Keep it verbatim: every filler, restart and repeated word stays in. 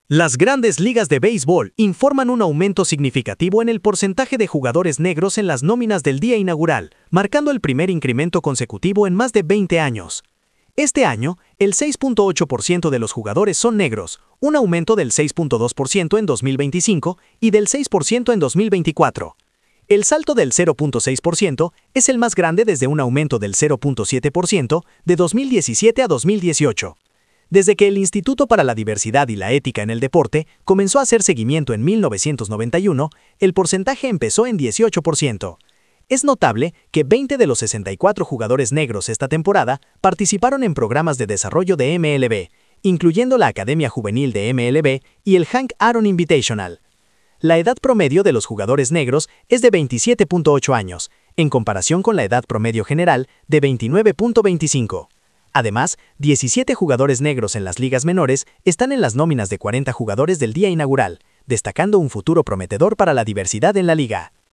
Las grandes ligas de béisbol informan un aumento significativo en el porcentaje de jugadores negros en las nóminas del día inaugural, marcando el primer incremento consecutivo en más de veinte años. Este año, el seis punto ocho por ciento de los jugadores son negros, un aumento del seis punto dos por ciento en dos mil veinticinco y del seis por ciento en dos mil veinticuatro. El salto del cero punto seis por ciento es el más grande desde un aumento del cero punto siete por ciento de dos mil diecisiete a dos mil dieciocho. Desde que el Instituto para la Diversidad y la Ética en el Deporte comenzó a hacer seguimiento en mil novecientos noventa y uno, el porcentaje empezó en dieciocho por ciento. Es notable que veinte de los sesenta y cuatro jugadores negros esta temporada participaron en programas de desarrollo de M L B, incluyendo la Academia Juvenil de M L B y el Hank Aaron Invitational. La edad promedio de los jugadores negros es de veintisiete punto ocho años, en comparación con la edad promedio general de veintinueve punto veinticinco. Además, diecisiete jugadores negros en las ligas menores están en las nóminas de cuarenta jugadores del día inaugural, destacando un futuro prometedor para la diversidad en la liga.